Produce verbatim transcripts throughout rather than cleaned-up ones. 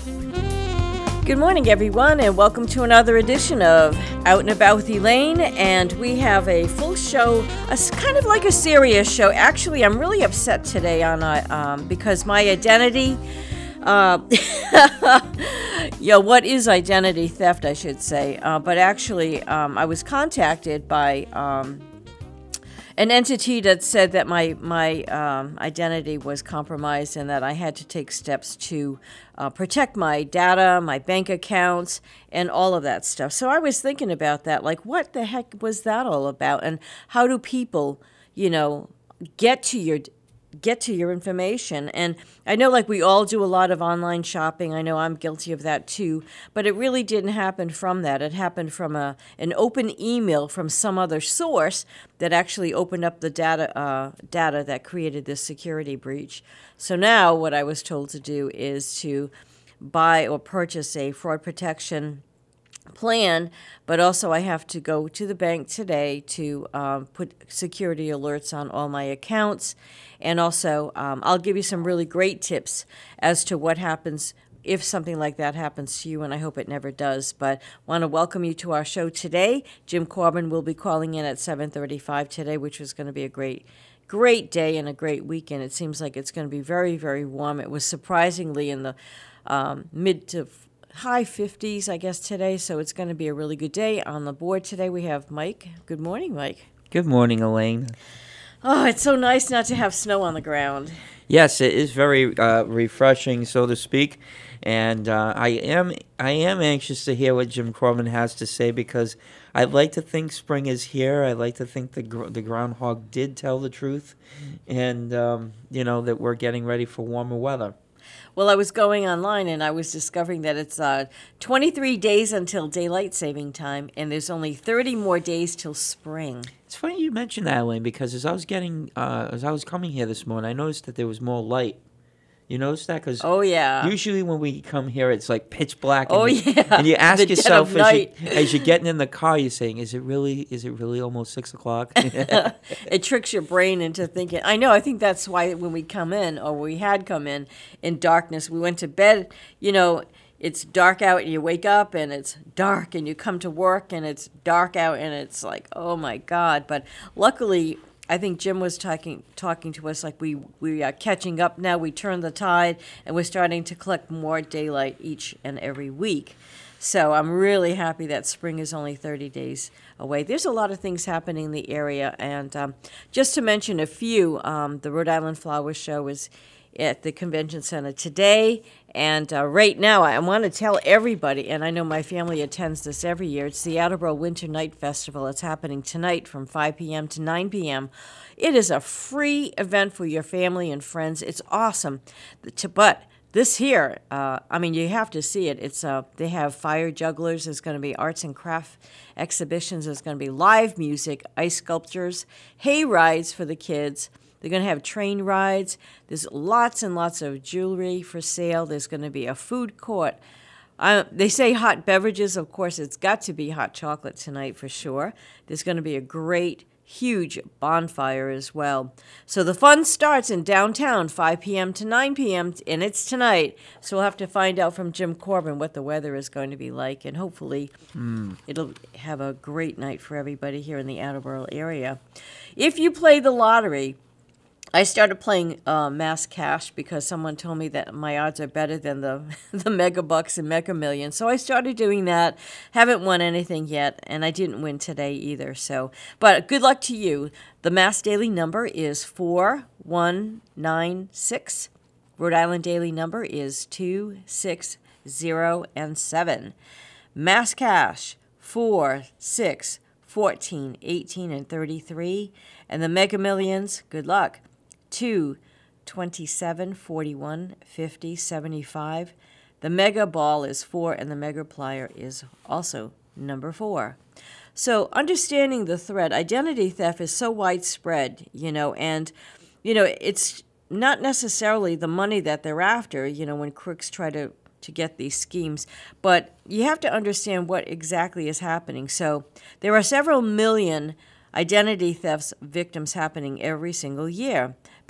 Good morning, everyone, and welcome to another edition of Out and About with Elaine. And we have a full show, a, kind of like a serious show. Actually, I'm really upset today on uh, um, because my identity, uh, yeah, what is identity theft, I should say. Uh, but actually, um, I was contacted by um, an entity that said that my my um, identity was compromised and that I had to take steps to uh, protect my data, my bank accounts, and all of that stuff. So I was thinking about that, like, what the heck was that all about? And how do people, you know, get to your get to your information? And I know, like, we all do a lot of online shopping. I know I'm guilty of that too, but it really didn't happen from that. It happened from a an open email from some other source that actually opened up the data uh, data that created this security breach. So now what I was told to do is to buy or purchase a fraud protection plan, but also I have to go to the bank today to um, put security alerts on all my accounts. And also, um, I'll give you some really great tips as to what happens if something like that happens to you, and I hope it never does. But want to welcome you to our show today. Jim Corbin will be calling in at seven thirty-five today, which is going to be a great great day and a great weekend. It seems like it's going to be very, very warm. It was surprisingly in the um, mid to high fifties, I guess, today, so it's going to be a really good day. On the board today, we have Mike. Good morning, Mike. Good morning, Elaine. Oh, it's so nice not to have snow on the ground. Yes, it is very uh, refreshing, so to speak, and uh, I am I am anxious to hear what Jim Corbin has to say, because I'd like to think spring is here. I like to think the gr- the groundhog did tell the truth, and um, you know that we're getting ready for warmer weather. Well, I was going online and I was discovering that it's uh, twenty-three days until daylight saving time, and there's only thirty more days till spring. It's funny you mentioned that, Elaine, because as I was getting, uh, as I was coming here this morning, I noticed that there was more light. You noticed that? Cause oh, yeah. Usually when we come here, it's like pitch black. And oh, you, yeah. And you ask the yourself, dead of as, you, night. as you're getting in the car, you're saying, is it really, is it really almost six o'clock? It tricks your brain into thinking. I know, I think that's why when we come in, or we had come in, in darkness, we went to bed, you know, it's dark out and you wake up and it's dark, and you come to work and it's dark out and it's like, oh my God. But luckily, I think Jim was talking talking to us like we, we are catching up now. We turned the tide and we're starting to collect more daylight each and every week. So I'm really happy that spring is only thirty days away. There's a lot of things happening in the area. And um, just to mention a few, um, the Rhode Island Flower Show is at the Convention Center today. And uh, right now, I want to tell everybody, and I know my family attends this every year, it's the Attleboro Winter Night Festival. It's happening tonight from five p.m. to nine p.m. It is a free event for your family and friends. It's awesome. But this here, uh, I mean, you have to see it. It's uh, they have fire jugglers. There's going to be arts and craft exhibitions. There's going to be live music, ice sculptures, hay rides for the kids. They're going to have train rides. There's lots and lots of jewelry for sale. There's going to be a food court. Uh, they say hot beverages. Of course, it's got to be hot chocolate tonight for sure. There's going to be a great, huge bonfire as well. So the fun starts in downtown, five p.m. to nine p.m., and it's tonight. So we'll have to find out from Jim Corbin what the weather is going to be like, and hopefully mm. it'll have a great night for everybody here in the Attleboro area. If you play the lottery, I started playing uh, Mass Cash because someone told me that my odds are better than the the Mega Bucks and Mega Millions. So I started doing that. Haven't won anything yet, and I didn't win today either. So, but good luck to you. The Mass Daily number is four one nine six. Rhode Island Daily number is two six zero and seven. Mass Cash four, six, fourteen, eighteen, and thirty-three. And the Mega Millions, good luck. two, twenty-seven, forty-one, fifty, seventy-five. The Mega Ball is four, and the Mega Plier is also number four. So understanding the threat, identity theft is so widespread, you know, and, you know, it's not necessarily the money that they're after, you know, when crooks try to, to get these schemes, but you have to understand what exactly is happening. So there are several million identity thefts victims happening every single year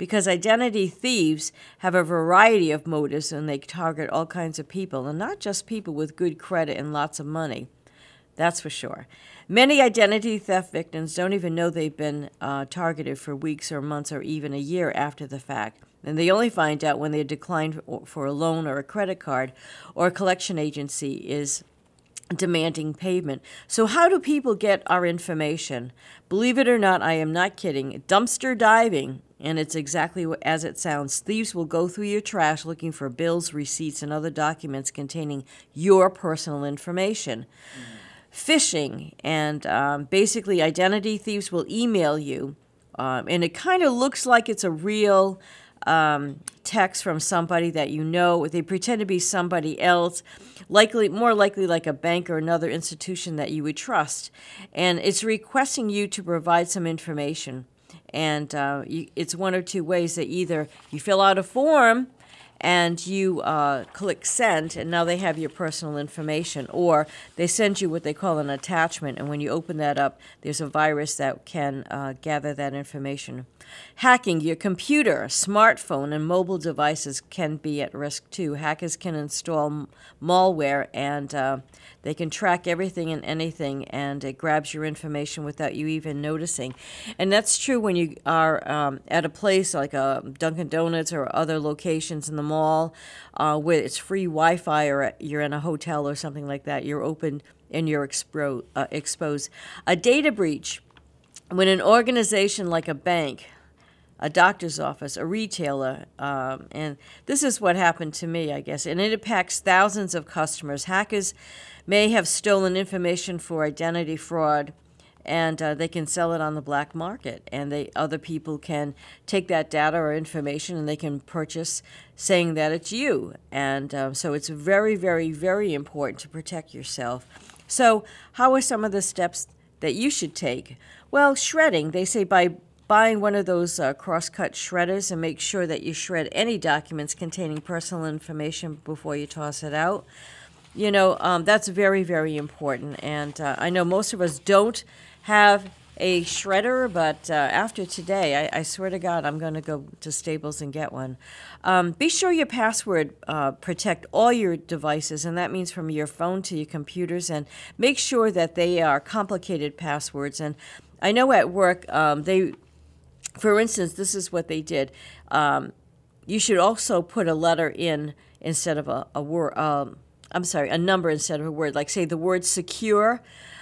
because identity thieves have a variety of motives and they target all kinds of people, and not just people with good credit and lots of money. That's for sure. Many identity theft victims don't even know they've been uh, targeted for weeks or months or even a year after the fact. And they only find out when they're declined for a loan or a credit card, or a collection agency is demanding payment. So how do people get our information? Believe it or not, I am not kidding. Dumpster diving, and it's exactly as it sounds. Thieves will go through your trash looking for bills, receipts, and other documents containing your personal information. Mm-hmm. Phishing, and um, basically identity thieves will email you, um, and it kind of looks like it's a real um, text from somebody that you know. They pretend to be somebody else, likely, more likely like a bank or another institution that you would trust, and it's requesting you to provide some information. And uh, you, it's one or two ways that either you fill out a form and you uh, click send, and now they have your personal information, or they send you what they call an attachment, and when you open that up, there's a virus that can uh, gather that information. Hacking your computer, smartphone, and mobile devices can be at risk too. Hackers can install m- malware, and uh, they can track everything and anything, and it grabs your information without you even noticing. And that's true when you are um, at a place like a Dunkin' Donuts or other locations in the mall uh, where it's free Wi-Fi, or you're in a hotel or something like that. You're open and you're expro- uh, exposed. A data breach, when an organization like a bank, a doctor's office, a retailer, um, and this is what happened to me, I guess, and it impacts thousands of customers. Hackers may have stolen information for identity fraud, and uh, they can sell it on the black market, and they other people can take that data or information and they can purchase, saying that it's you. And uh, so it's very, very, very important to protect yourself. So how are some of the steps that you should take? Well, shredding, they say by buying one of those uh, cross-cut shredders, and make sure that you shred any documents containing personal information before you toss it out. You know, um, that's very, very important. And uh, I know most of us don't have a shredder, but uh, after today, I, I swear to God, I'm going to go to Staples and get one. Um, be sure your password uh, protect all your devices, and that means from your phone to your computers, and make sure that they are complicated passwords. And I know at work, um, they, for instance, this is what they did. Um, you should also put a letter in instead of a, a word. Um, I'm sorry, a number instead of a word. Like say the word secure.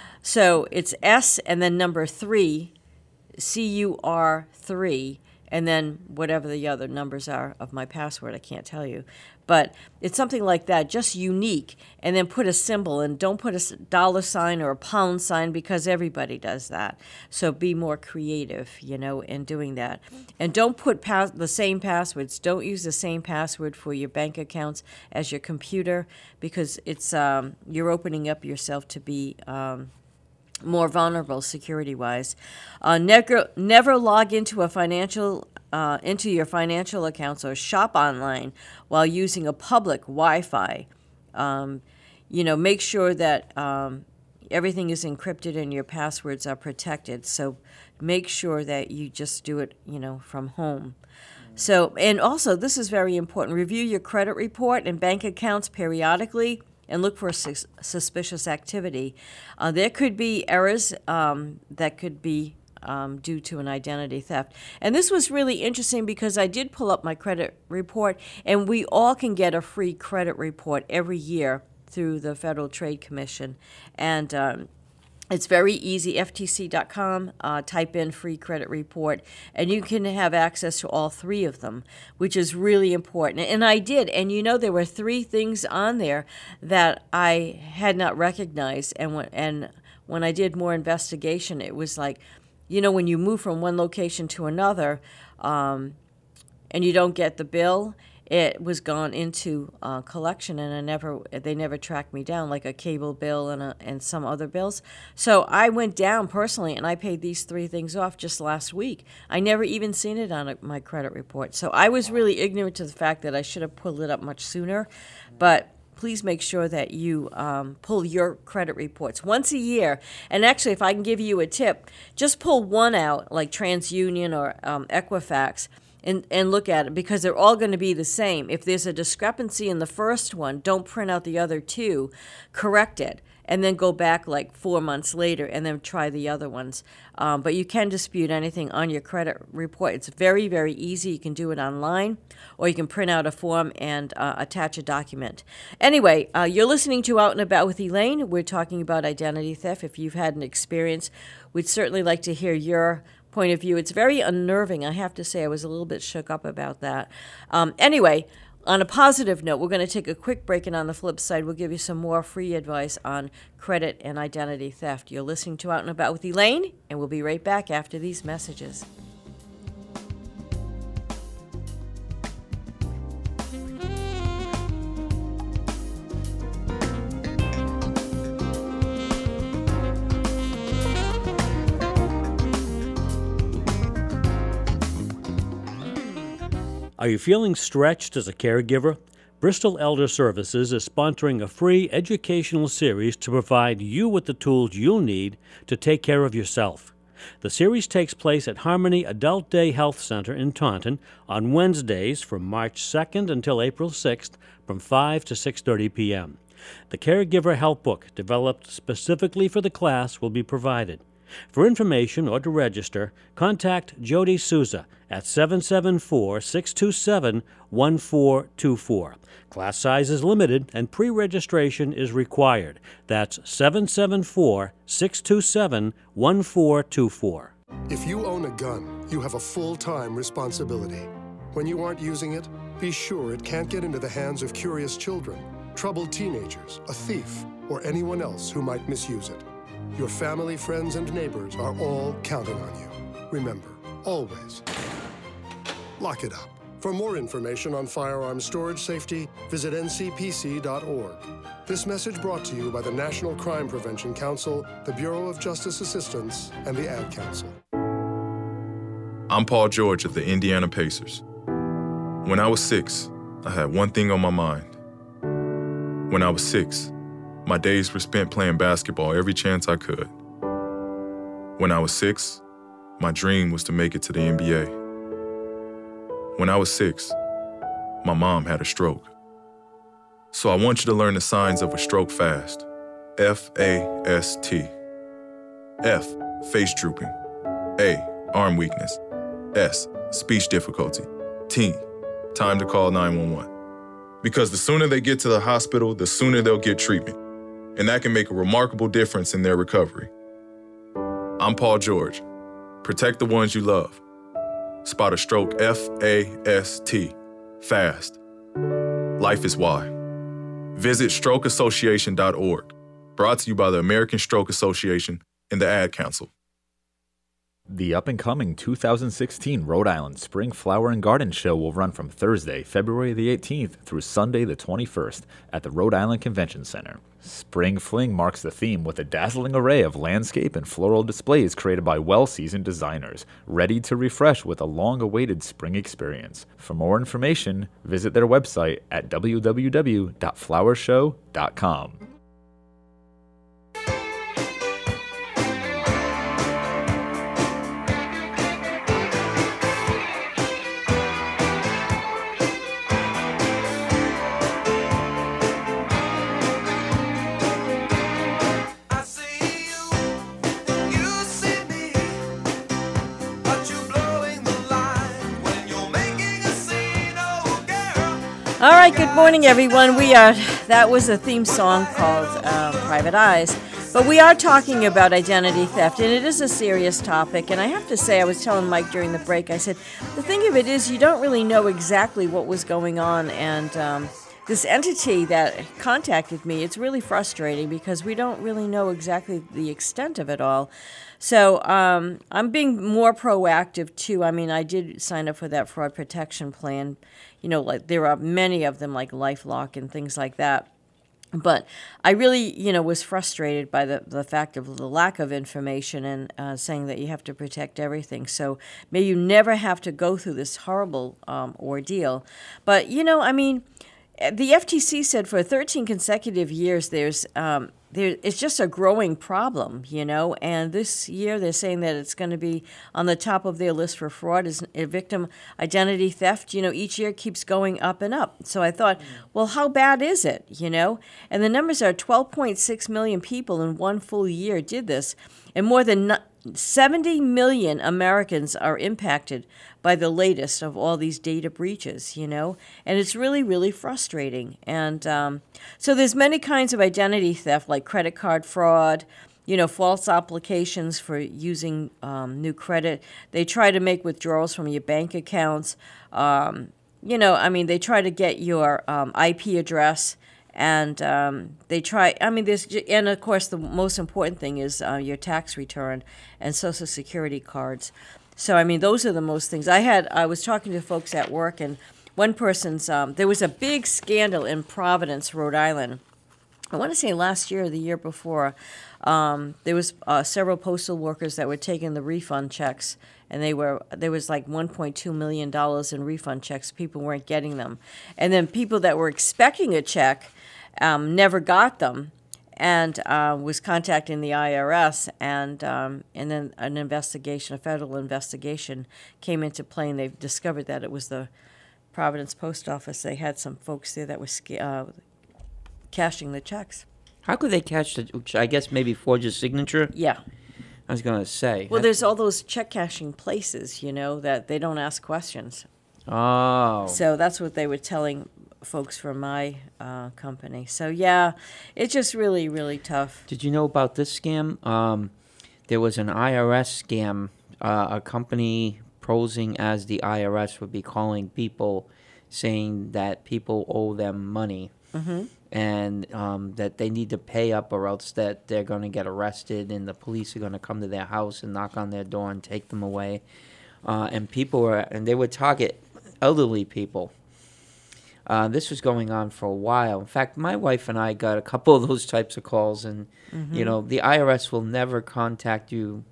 So it's S and then number three, C U R three, and then whatever the other numbers are of my password, I can't tell you. But it's something like that, just unique, and then put a symbol, and don't put a dollar sign or a pound sign, because everybody does that. So be more creative, you know, in doing that. And don't put pass- the same passwords. Don't use the same password for your bank accounts as your computer, because it's um, you're opening up yourself to be um, more vulnerable security-wise. Uh, never, never log into a financial uh, into your financial accounts or shop online while using a public Wi-Fi. Um, you know, make sure that um, everything is encrypted and your passwords are protected. So make sure that you just do it, you know, from home. So, and also, this is very important. Review your credit report and bank accounts periodically, and look for sus- suspicious activity. Uh, there could be errors um, that could be um, due to an identity theft. And this was really interesting because I did pull up my credit report, and we all can get a free credit report every year through the Federal Trade Commission. And um, it's very easy, F T C dot com, uh, type in free credit report, and you can have access to all three of them, which is really important. And I did, and you know, there were three things on there that I had not recognized, and when, and when I did more investigation, it was like, you know, when you move from one location to another, um, and you don't get the bill, it was gone into uh, collection, and I never, they never tracked me down, like a cable bill and a, and some other bills. So I went down personally, and I paid these three things off just last week. I never even seen it on a, my credit report. So I was really ignorant to the fact that I should have pulled it up much sooner. But please make sure that you um, pull your credit reports once a year. And actually, if I can give you a tip, just pull one out, like TransUnion or um, Equifax, and, and look at it, because they're all going to be the same. If there's a discrepancy in the first one, don't print out the other two, correct it, and then go back like four months later and then try the other ones. Um, but you can dispute anything on your credit report. It's very, very easy. You can do it online, or you can print out a form and uh, attach a document. Anyway, uh, you're listening to Out and About with Elaine. We're talking about identity theft. If you've had an experience, we'd certainly like to hear your point of view. It's very unnerving. I have to say, I was a little bit shook up about that. Um, anyway, on a positive note, we're going to take a quick break, and on the flip side, we'll give you some more free advice on credit and identity theft. You're listening to Out and About with Elaine, and we'll be right back after these messages. Are you feeling stretched as a caregiver? Bristol Elder Services is sponsoring a free educational series to provide you with the tools you'll need to take care of yourself. The series takes place at Harmony Adult Day Health Center in Taunton on Wednesdays from March second until April sixth from five to six thirty p.m. The Caregiver Help Book, developed specifically for the class, will be provided. For information or to register, contact Jody Souza at seven seven four, six two seven, one four two four. Class size is limited and pre-registration is required. That's seven seven four, six two seven, one four two four. If you own a gun, you have a full-time responsibility. When you aren't using it, be sure it can't get into the hands of curious children, troubled teenagers, a thief, or anyone else who might misuse it. Your family, friends, and neighbors are all counting on you. Remember, always, lock it up. For more information on firearms storage safety, visit N C P C dot org. This message brought to you by the National Crime Prevention Council, the Bureau of Justice Assistance, and the Ad Council. I'm Paul George of the Indiana Pacers. When I was six, I had one thing on my mind. When I was six, my days were spent playing basketball every chance I could. When I was six, my dream was to make it to the N B A. When I was six, my mom had a stroke. So I want you to learn the signs of a stroke fast. F A S T. F, face drooping. A, arm weakness. S, speech difficulty. T, time to call nine one one. Because the sooner they get to the hospital, the sooner they'll get treatment. And that can make a remarkable difference in their recovery. I'm Paul George. Protect the ones you love. Spot a stroke F A S T. Fast. Life is why. Visit stroke association dot org. Brought to you by the American Stroke Association and the Ad Council. The up-and-coming two thousand sixteen Rhode Island Spring Flower and Garden Show will run from Thursday, February the eighteenth through Sunday the twenty-first at the Rhode Island Convention Center. Spring Fling marks the theme with a dazzling array of landscape and floral displays created by well-seasoned designers, ready to refresh with a long-awaited spring experience. For more information, visit their website at w w w dot flower show dot com. All right, good morning, everyone. We are, that was a theme song called uh, Private Eyes. But we are talking about identity theft, and it is a serious topic. And I have to say, I was telling Mike during the break, I said, the thing of it is you don't really know exactly what was going on. And um, this entity that contacted me, it's really frustrating because we don't really know exactly the extent of it all. So um, I'm being more proactive, too. I mean, I did sign up for that fraud protection plan. You know, like there are many of them, like LifeLock and things like that. But I really, you know, was frustrated by the, the fact of the lack of information and uh, saying that you have to protect everything. So may you never have to go through this horrible um, ordeal. But, you know, I mean, the F T C said for thirteen consecutive years there's um, there, it's just a growing problem, you know. And this year they're saying that it's going to be on the top of their list for fraud is uh, victim identity theft. You know, each year keeps going up and up. So I thought, well, how bad is it, you know? And the numbers are twelve point six million people in one full year did this, and more than seventy million Americans are impacted by the latest of all these data breaches, you know, and it's really, really frustrating. And um, so there's many kinds of identity theft, like credit card fraud, you know, false applications for using um, new credit. They try to make withdrawals from your bank accounts. Um, you know, I mean, they try to get your um, I P address. And um, they try, I mean, there's, and of course, the most important thing is uh, your tax return and Social Security cards. So, I mean, those are the most things. I had, I was talking to folks at work, and one person's, um, there was a big scandal in Providence, Rhode Island. I want to say last year or the year before. Um, there was uh, several postal workers that were taking the refund checks, and they were there was like one point two million dollars in refund checks. People weren't getting them. And then people that were expecting a check um, never got them, and uh, was contacting the I R S, and um, and then an investigation, a federal investigation, came into play, and they discovered that it was the Providence Post Office. They had some folks there that were sca- uh, cashing the checks. How could they catch the? I guess maybe forge a signature. Yeah. I was gonna say. Well, there's all those check cashing places, you know, that they don't ask questions. Oh. So that's what they were telling folks from my uh, company. So yeah, it's just really, really tough. Did you know about this scam? Um, there was an I R S scam. Uh, a company posing as the I R S would be calling people, saying that people owe them money. Mm-hmm. And um, that they need to pay up, or else that they're going to get arrested, and the police are going to come to their house and knock on their door and take them away. Uh, and people were, and they would target elderly people. Uh, this was going on for a while. In fact, my wife and I got a couple of those types of calls, and mm-hmm. you know, the I R S will never contact you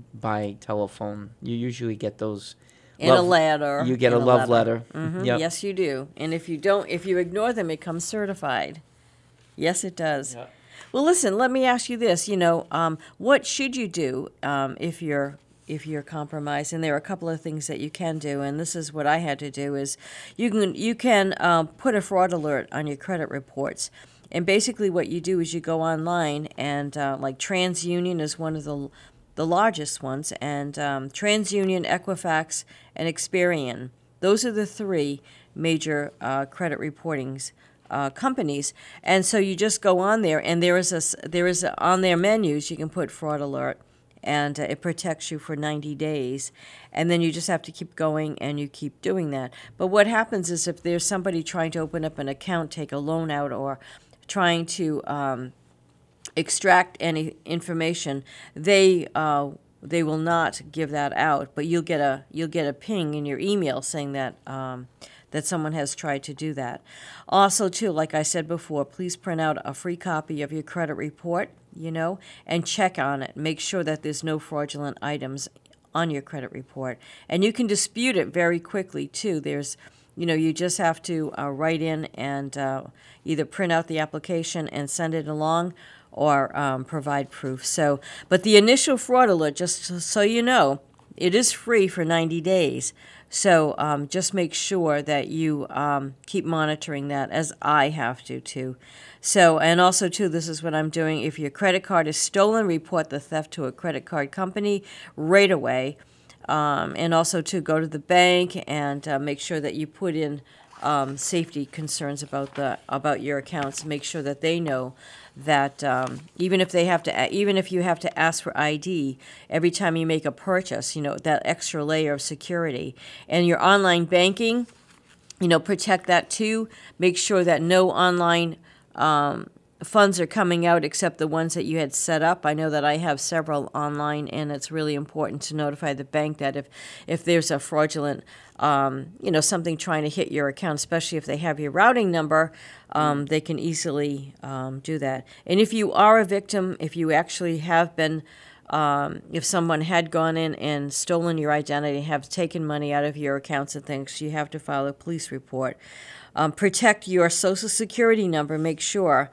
by telephone. You usually get those. In love, a letter. You get a, a love letter. letter. Mm-hmm. Yep. Yes, you do. And if you don't, if you ignore them, it comes certified. Yes, it does. Yeah. Well, listen, let me ask you this. You know, um, what should you do um, if you're if you're compromised? And there are a couple of things that you can do. And this is what I had to do: is you can you can um, put a fraud alert on your credit reports. And basically, what you do is you go online, and uh, like TransUnion is one of the the largest ones, and um, TransUnion, Equifax, and Experian. Those are the three major uh, credit reportings. Uh, companies, and so you just go on there, and there is a there is a, on their menus you can put fraud alert, and uh, it protects you for ninety days, and then you just have to keep going, and you keep doing that. But what happens is if there's somebody trying to open up an account, take a loan out, or trying to um, extract any information, they uh, they will not give that out, but you'll get a you'll get a ping in your email saying that. Um, that someone has tried to do that. Also, too, like I said before, please print out a free copy of your credit report, you know, and check on it. Make sure that there's no fraudulent items on your credit report. And you can dispute it very quickly, too. There's, you know, you just have to uh, write in and uh, either print out the application and send it along, or um, provide proof. So, but the initial fraud alert, just so you know, it is free for ninety days. So um, just make sure that you um, keep monitoring that, as I have to, too. So, and also, too, this is what I'm doing. If your credit card is stolen, report the theft to a credit card company right away. Um, and also, too, go to the bank and uh, make sure that you put in um, safety concerns about the about your accounts. Make sure that they know that um, even if they have to, even if you have to ask for I D every time you make a purchase, you know, that extra layer of security. And your online banking, you know, protect that too. Make sure that no online um, funds are coming out except the ones that you had set up. I know that I have several online, and it's really important to notify the bank that if, if there's a fraudulent, um, you know, something trying to hit your account, especially if they have your routing number, um, they can easily um, do that. And if you are a victim, if you actually have been, um, if someone had gone in and stolen your identity, have taken money out of your accounts and things, you have to file a police report. Um, protect your Social Security number. Make sure.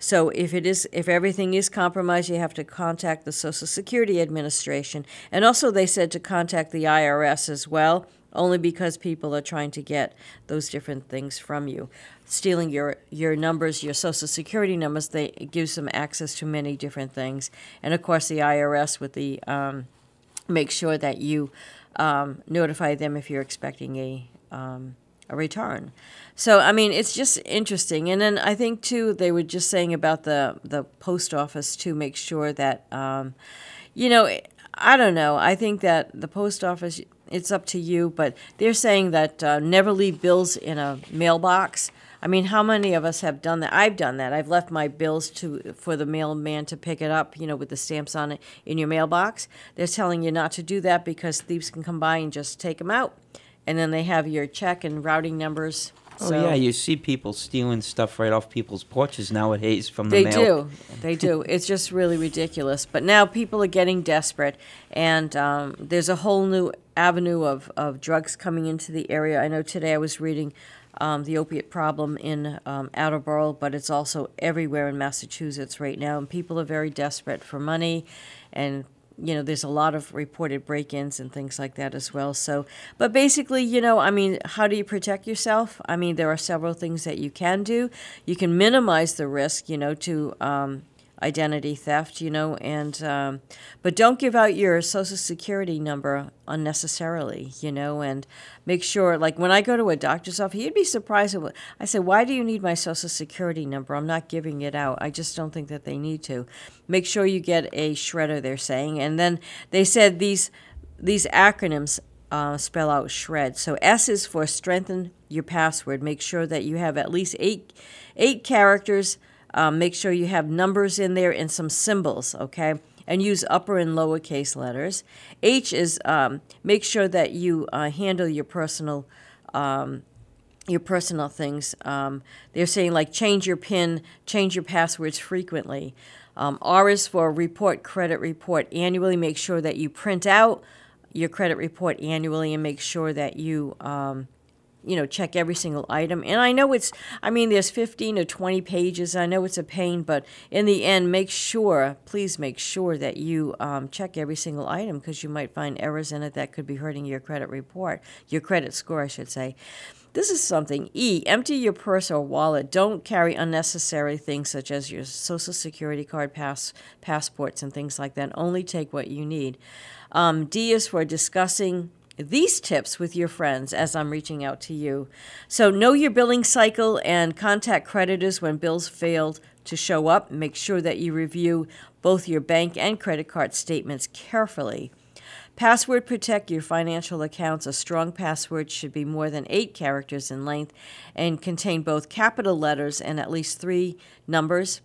So if it is, if everything is compromised, you have to contact the Social Security Administration. And also they said to contact the I R S as well, only because people are trying to get those different things from you. Stealing your, your numbers, your Social Security numbers, they, it gives them access to many different things. And of course the I R S with the, um, make sure that you um, notify them if you're expecting a, um, a return. So, I mean, it's just interesting. And then I think, too, they were just saying about the, the post office to make sure that, um, you know, I don't know. I think that the post office, it's up to you, but they're saying that uh, never leave bills in a mailbox. I mean, how many of us have done that? I've done that. I've left my bills to for the mailman to pick it up, you know, with the stamps on it in your mailbox. They're telling you not to do that because thieves can come by and just take them out. And then they have your check and routing numbers. Oh, So yeah, you see people stealing stuff right off people's porches nowadays from the They mail. do. They do. It's just really ridiculous. But now people are getting desperate, and um, there's a whole new avenue of, of drugs coming into the area. I know today I was reading um, the opiate problem in um, Attleboro, but it's also everywhere in Massachusetts right now, and people are very desperate for money, and you know, there's a lot of reported break-ins and things like that as well. So, but basically, you know, I mean, how do you protect yourself? I mean, there are several things that you can do. You can minimize the risk, you know, to um, identity theft, you know, and um, but don't give out your Social Security number unnecessarily, you know, and make sure, like when I go to a doctor's office, you'd be surprised at what I say, why do you need my Social Security number? I'm not giving it out. I just don't think that they need to. Make sure you get a shredder, they're saying. And then they said these these acronyms uh, spell out SHRED. So S is for strengthen your password. Make sure that you have at least eight eight characters. Um, make sure you have numbers in there and some symbols, okay? And use upper and lowercase letters. H is um, make sure that you uh, handle your personal um, your personal things. Um, they're saying like change your PIN, change your passwords frequently. Um, R is for report credit report annually. Make sure that you print out your credit report annually and make sure that you um, you know, check every single item. And I know it's, I mean, there's fifteen or twenty pages. I know it's a pain, but in the end, make sure, please make sure that you um, check every single item because you might find errors in it that could be hurting your credit report, your credit score, I should say. This is something. E, empty your purse or wallet. Don't carry unnecessary things such as your Social Security card, pass, passports, and things like that. Only take what you need. Um, D is for discussing these tips with your friends as I'm reaching out to you. So know your billing cycle and contact creditors when bills failed to show up. Make sure that you review both your bank and credit card statements carefully. Password protect your financial accounts. A strong password should be more than eight characters in length and contain both capital letters and at least three numbers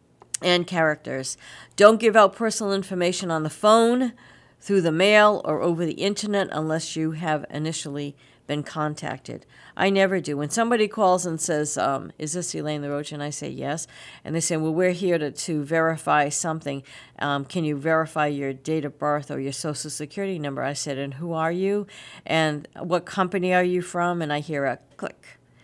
and characters. Don't give out personal information on the phone, through the mail, or over the internet unless you have initially been contacted. I never do. When somebody calls and says, um, is this Elaine LaRoche? And I say yes. And they say, well, we're here to, to verify something. Um, can you verify your date of birth or your Social Security number? I said, and who are you? And what company are you from? And I hear a click.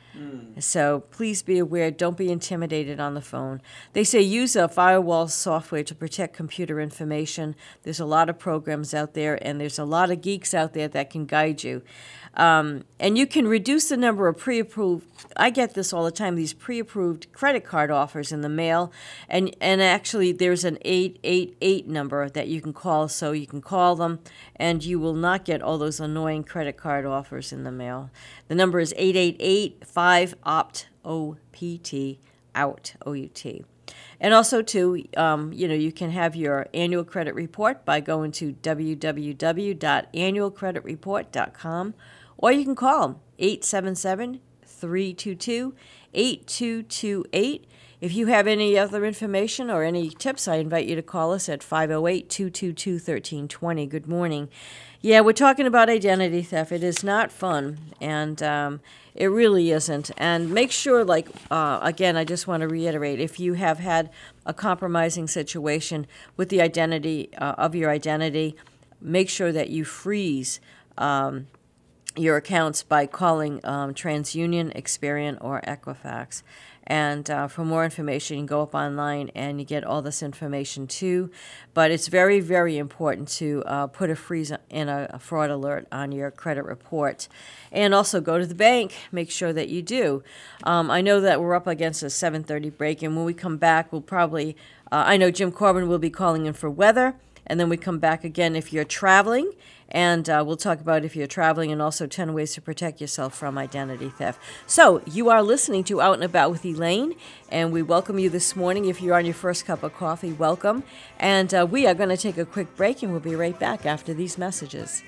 Mm. So please be aware, don't be intimidated on the phone. They say use a firewall software to protect computer information. There's a lot of programs out there, and there's a lot of geeks out there that can guide you. Um, and you can reduce the number of pre-approved, I get this all the time, these pre-approved credit card offers in the mail. And, and actually, there's an eight eight eight number that you can call, so you can call them, and you will not get all those annoying credit card offers in the mail. The number is eight eight eight five opt, O P T, out, O U T. And also, too, um, you know, you can have your annual credit report by going to w w w dot annual credit report dot com, or you can call them, eight seven seven, three two two, eight two two eight. If you have any other information or any tips, I invite you to call us at five oh eight, two two two, one three two zero. Good morning. Yeah, we're talking about identity theft. It is not fun, and um, it really isn't. And make sure, like, uh, again, I just want to reiterate, if you have had a compromising situation with the identity uh, of your identity, make sure that you freeze um, your accounts by calling um, TransUnion, Experian, or Equifax. And uh, for more information, you can go up online and you get all this information too. But it's very, very important to uh, put a freeze in a, a fraud alert on your credit report. And also go to the bank. Make sure that you do. Um, I know that we're up against a seven thirty break, and when we come back, we'll probably, uh, I know Jim Corbin will be calling in for weather, and then we come back again if you're traveling. And uh, we'll talk about if you're traveling and also ten ways to protect yourself from identity theft. So you are listening to Out and About with Elaine, and we welcome you this morning. If you're on your first cup of coffee, welcome. And uh, we are going to take a quick break, and we'll be right back after these messages.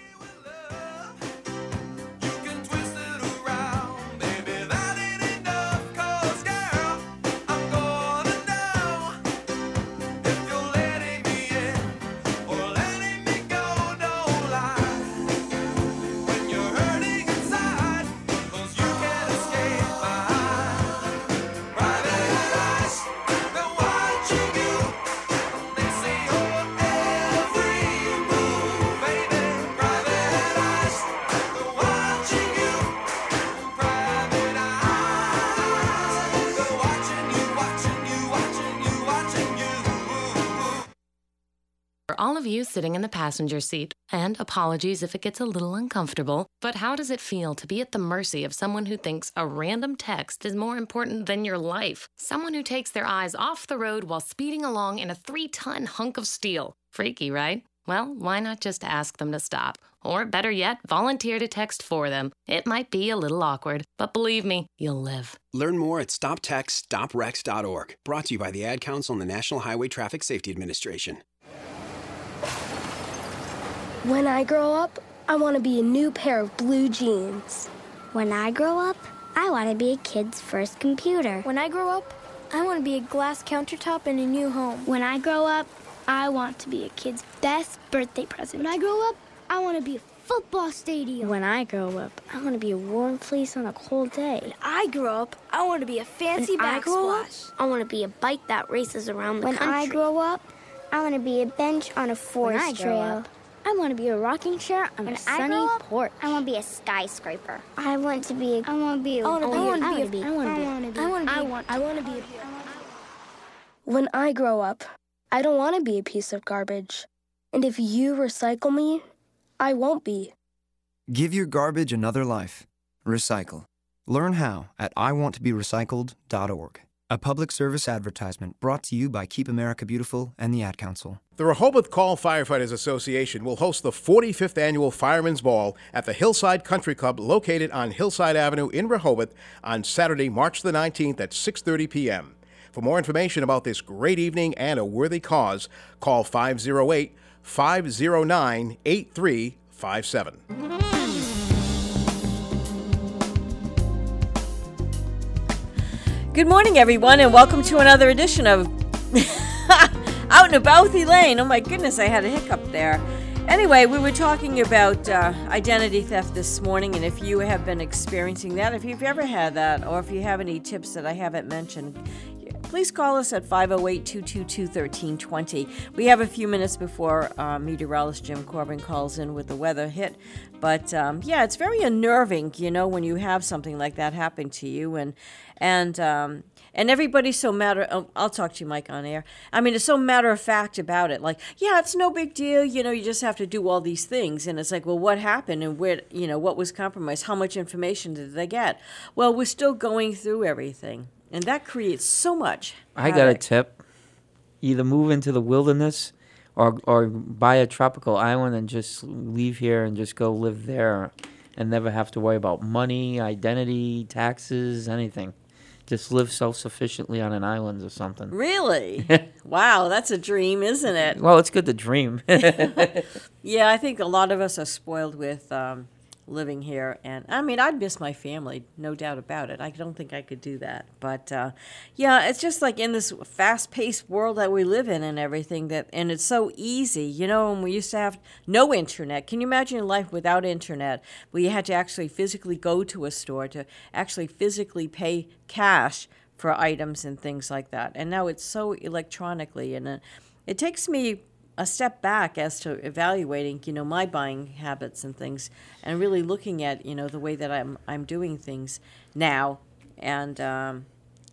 All of you sitting in the passenger seat, and apologies if it gets a little uncomfortable, but how does it feel to be at the mercy of someone who thinks a random text is more important than your life? Someone who takes their eyes off the road while speeding along in a three-ton hunk of steel. Freaky, right? Well, why not just ask them to stop? Or better yet, volunteer to text for them. It might be a little awkward, but believe me, you'll live. Learn more at stop text stop wrecks dot org. Brought to you by the Ad Council and the National Highway Traffic Safety Administration. When I grow up, I want to be a new pair of blue jeans. When I grow up, I want to be a kid's first computer. When I grow up, I want to be a glass countertop in a new home. When I grow up, I want to be a kid's best birthday present. When I grow up, I want to be a football stadium. When I grow up, I want to be a warm fleece on a cold day. When I grow up, I want to be a fancy when backsplash. I, I want to be a bike that races around the when country. When I grow up, I want to be a bench on a forest when I trail. Grow up, I want to be a rocking chair on when a sunny I porch. I want to be a skyscraper. I want to be. A, I want to be. A, I want to be. I want to be. I want to be. I want to be. I want to be. I want to be. When I grow up, I don't want to be a piece of garbage. And if you recycle me, I won't be. Give your garbage another life. Recycle. Learn how at I want to be recycled dot org. A public service advertisement brought to you by Keep America Beautiful and the Ad Council. The Rehoboth Call Firefighters Association will host the forty-fifth Annual Firemen's Ball at the Hillside Country Club located on Hillside Avenue in Rehoboth on Saturday, March the nineteenth at six thirty p.m. For more information about this great evening and a worthy cause, call five oh eight, five oh nine, eight three five seven. Good morning, everyone, and welcome to another edition of Out and About with Elaine. Oh my goodness, I had a hiccup there. Anyway, we were talking about uh, identity theft this morning, and if you have been experiencing that, if you've ever had that, or if you have any tips that I haven't mentioned, please call us at five oh eight, two two two, one three two zero. We have a few minutes before uh, meteorologist Jim Corbin calls in with the weather hit. But, um, yeah, it's very unnerving, you know, when you have something like that happen to you. And and um, and everybody's so matter oh, I'll talk to you, Mike, on air. I mean, it's so matter of fact about it. Like, yeah, it's no big deal. You know, you just have to do all these things. And it's like, well, what happened and where, you know, what was compromised? How much information did they get? Well, we're still going through everything. And that creates so much I got a tip. Either move into the wilderness or or buy a tropical island and just leave here and just go live there and never have to worry about money, identity, taxes, anything. Just live self-sufficiently on an island or something. Really? Wow, that's a dream, isn't it? Well, it's good to dream. Yeah, I think a lot of us are spoiled with um, living here. And, I mean, I'd miss my family, no doubt about it. I don't think I could do that. But, uh, yeah, it's just like in this fast-paced world that we live in and everything, that, and it's so easy. You know, when we used to have no internet. Can you imagine life without internet, where you had to actually physically go to a store to actually physically pay cash for items and things like that? And now it's so electronically, and uh, it takes me a step back as to evaluating, you know, my buying habits and things, and really looking at, you know, the way that I'm I'm doing things now, and um,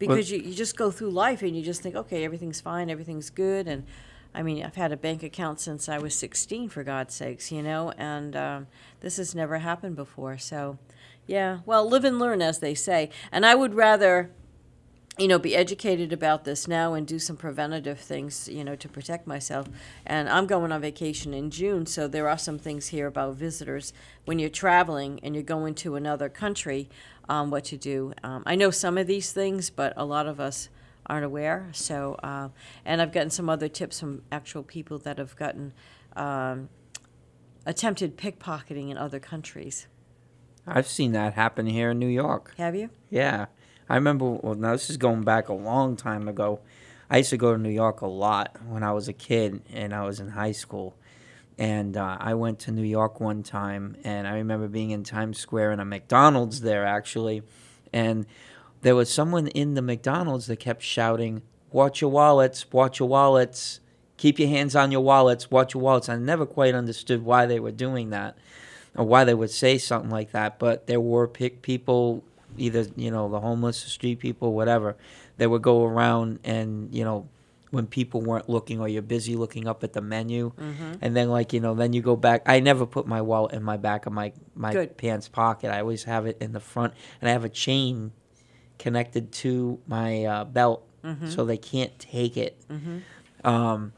because well, you, you just go through life and you just think, okay, everything's fine, everything's good. And I mean, I've had a bank account since I was sixteen, for God's sakes, you know, and um, this has never happened before. So, yeah, well, live and learn, as they say. And I would rather, you know, be educated about this now and do some preventative things, you know, to protect myself. And I'm going on vacation in June, so there are some things here about visitors when you're traveling and you're going to another country, um, what to do. Um, I know some of these things, but a lot of us aren't aware. So, uh, and I've gotten some other tips from actual people that have gotten um, attempted pickpocketing in other countries. I've seen that happen here in New York. Have you? Yeah. I remember, well, now this is going back a long time ago. I used to go to New York a lot when I was a kid and I was in high school. And uh, I went to New York one time, and I remember being in Times Square in a McDonald's there, actually. And there was someone in the McDonald's that kept shouting, "Watch your wallets, watch your wallets, keep your hands on your wallets, watch your wallets." I never quite understood why they were doing that or why they would say something like that. But there were pick people, either, you know, the homeless, the street people, whatever, that would go around and, you know, when people weren't looking or you're busy looking up at the menu. Mm-hmm. And then, like, you know, then you go back. I never put my wallet in my back of my, my pants pocket. I always have it in the front. And I have a chain connected to my uh, belt, mm-hmm. so they can't take it. Mm-hmm. Um,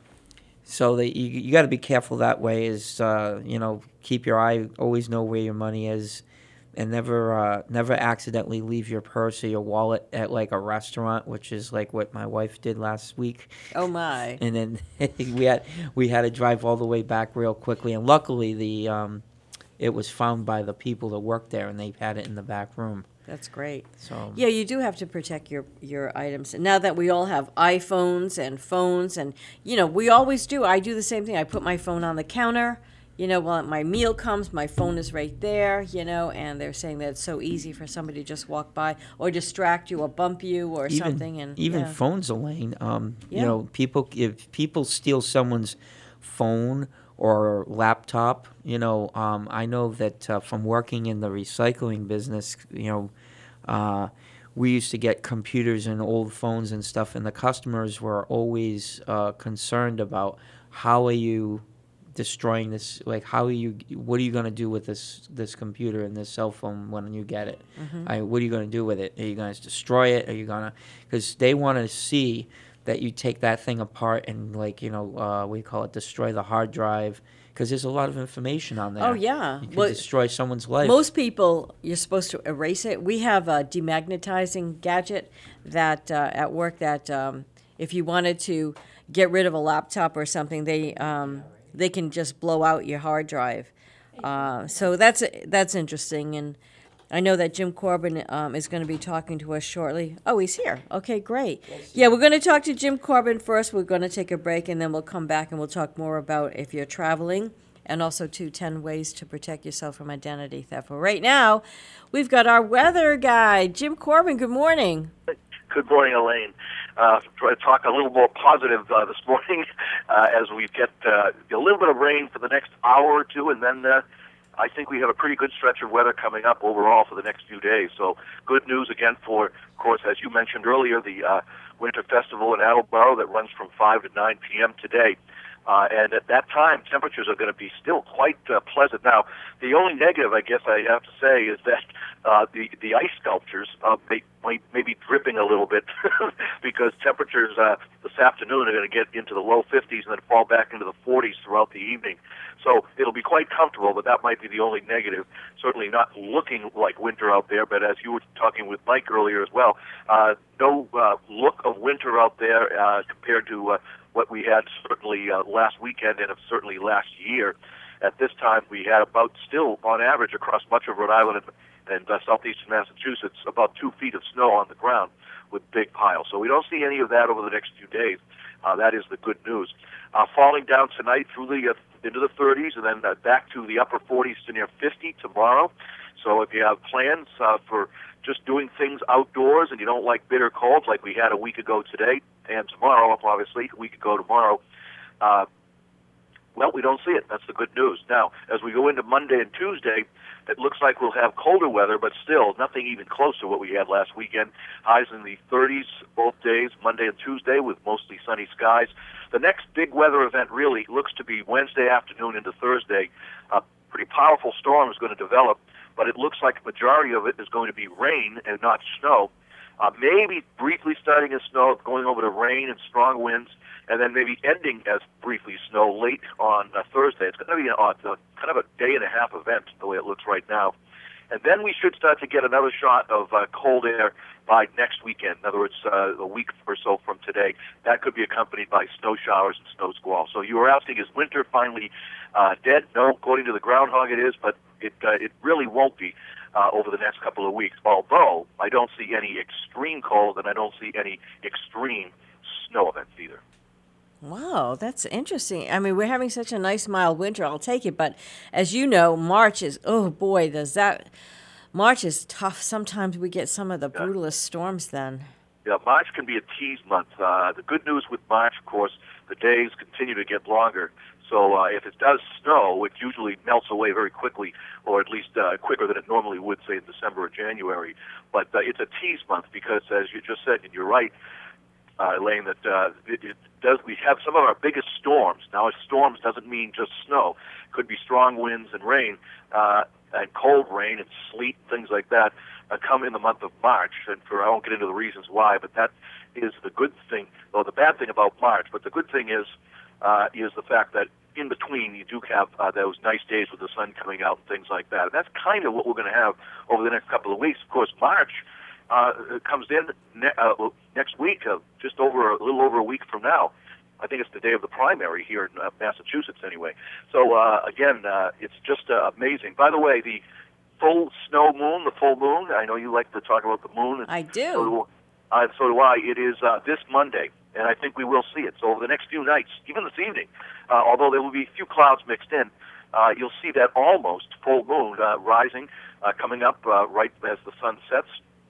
so they, you, you got to be careful that way, is, uh, you know, keep your eye, always know where your money is. And never uh, never accidentally leave your purse or your wallet at, like, a restaurant, which is like what my wife did last week. Oh, my. And then we had we had to drive all the way back real quickly. And luckily, the um, it was found by the people that worked there, and they had it in the back room. That's great. So yeah, you do have to protect your, your items. And now that we all have iPhones and phones, and, you know, we always do. I do the same thing. I put my phone on the counter. You know, when my meal comes, my phone is right there, you know, and they're saying that it's so easy for somebody to just walk by or distract you or bump you or even, something. And even yeah. phones, Elaine. Um, yeah. You know, people if people steal someone's phone or laptop, you know, um, I know that uh, from working in the recycling business, you know, uh, we used to get computers and old phones and stuff, and the customers were always uh, concerned about how are you destroying this, like, how are you, what are you going to do with this this computer and this cell phone when you get it? Mm-hmm. I, what are you going to do with it? Are you going to destroy it? Are you going to, because they want to see that you take that thing apart and, like, you know, uh, we call it destroy the hard drive, because there's a lot of information on there. Oh, yeah. You can well, destroy someone's life. Most people, you're supposed to erase it. We have a demagnetizing gadget that uh, at work that um, if you wanted to get rid of a laptop or something, they um, they can just blow out your hard drive. Uh, so that's that's interesting, and I know that Jim Corbin um, is going to be talking to us shortly. Oh, he's here. Okay, great. Yeah, we're going to talk to Jim Corbin first. We're going to take a break, and then we'll come back and we'll talk more about if you're traveling, and also to ten ways to protect yourself from identity theft. But right now, we've got our weather guy, Jim Corbin. Good morning. Good morning, Elaine. Uh, try to talk a little more positive uh, this morning uh, as we get uh, a little bit of rain for the next hour or two, and then uh, I think we have a pretty good stretch of weather coming up overall for the next few days. So good news again for, of course, as you mentioned earlier, the uh, Winter Festival in Attleboro that runs from five to nine p.m. today. Uh, and at that time, temperatures are going to be still quite uh, pleasant. Now, the only negative, I guess I have to say, is that uh, the the ice sculptures uh, may, may, may be dripping a little bit because temperatures uh, this afternoon are going to get into the low fifties and then fall back into the forties throughout the evening. So it'll be quite comfortable, but that might be the only negative. Certainly not looking like winter out there, but as you were talking with Mike earlier as well, uh, no uh, look of winter out there uh, compared to uh, what we had certainly uh, last weekend and certainly last year. At this time, we had about still, on average, across much of Rhode Island and, and uh, southeastern Massachusetts, about two feet of snow on the ground with big piles. So we don't see any of that over the next few days. Uh, that is the good news. Uh, falling down tonight through the uh, into the thirties and then uh, back to the upper forties to near fifty tomorrow. So if you have plans uh, for just doing things outdoors and you don't like bitter colds like we had a week ago today and tomorrow, obviously, a week ago tomorrow, uh, Well, we don't see it. That's the good news. Now, as we go into Monday and Tuesday, it looks like we'll have colder weather, but still nothing even close to what we had last weekend. Highs in the thirties both days, Monday and Tuesday, with mostly sunny skies. The next big weather event really looks to be Wednesday afternoon into Thursday. A pretty powerful storm is going to develop, but it looks like a majority of it is going to be rain and not snow. Uh, maybe briefly starting as snow, going over to rain and strong winds, and then maybe ending as briefly snow late on uh, Thursday. It's going to be a, a kind of a day and a half event, the way it looks right now. And then we should start to get another shot of uh, cold air by next weekend. In other words, uh, a week or so from today. That could be accompanied by snow showers and snow squall. So you were asking, is winter finally uh, dead? No, according to the groundhog it is, but it uh, it really won't be uh, over the next couple of weeks. Although I don't see any extreme cold and I don't see any extreme snow events either. Wow, that's interesting. I mean, we're having such a nice mild winter. I'll take it. But as you know, March is, oh boy, does that, March is tough. Sometimes we get some of the Yeah. brutalest storms then. Yeah, March can be a tease month. Uh, the good news with March, of course, the days continue to get longer. So uh, if it does snow, it usually melts away very quickly, or at least uh, quicker than it normally would, say, in December or January. But uh, it's a tease month because, as you just said, and you're right, uh, Elaine, that uh, it, it does. We have some of our biggest storms. Now, storms doesn't mean just snow. It could be strong winds and rain, uh, and cold rain and sleet, things like that, uh, come in the month of March. And for I won't get into the reasons why, but that is the good thing, or the bad thing about March. But the good thing is, uh, is the fact that in between you do have uh, those nice days with the sun coming out and things like that. And that's kind of what we're going to have over the next couple of weeks. Of course, March uh, comes in ne- uh, next week, uh, just over a little over a week from now. I think it's the day of the primary here in uh, Massachusetts, anyway. So uh, again, uh, it's just uh, amazing. By the way, the full snow moon, the full moon. I know you like to talk about the moon. I do. So do, uh, so do I. It is uh, this Monday, and I think we will see it. So over the next few nights, even this evening, uh, although there will be a few clouds mixed in, uh, you'll see that almost full moon uh, rising, uh, coming up uh, right as the sun sets.